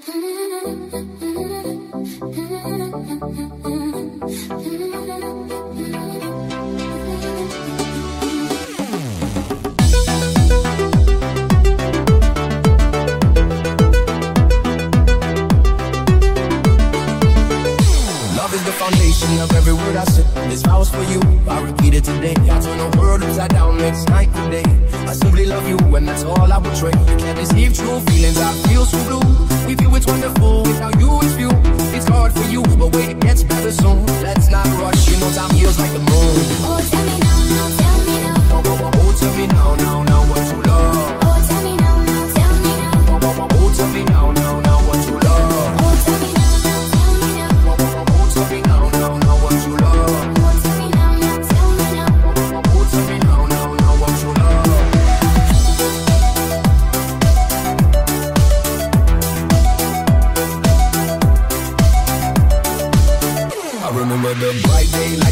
Foundation of every word I said. This vows for you, I repeat it today. I turn the world upside down next night today. I simply love you and that's all I portray. You can't deceive true feelings, I feel so blue. With you it's wonderful, without you it's few. It's hard for you, but wait, it gets better soon. Let's not rush, you know time heals like the moon. Oh, tell me now, now, tell me now. Oh, tell me now, now, now what you love. Oh, tell me now, now, tell me now. Oh, tell me now, now, now what you love. Oh, tell me now, now, tell me now. Oh, tell me now, now, now what you love. Oh, tell me now, now, tell me now. Oh, tell me now, now, now what you love. I remember the bright day like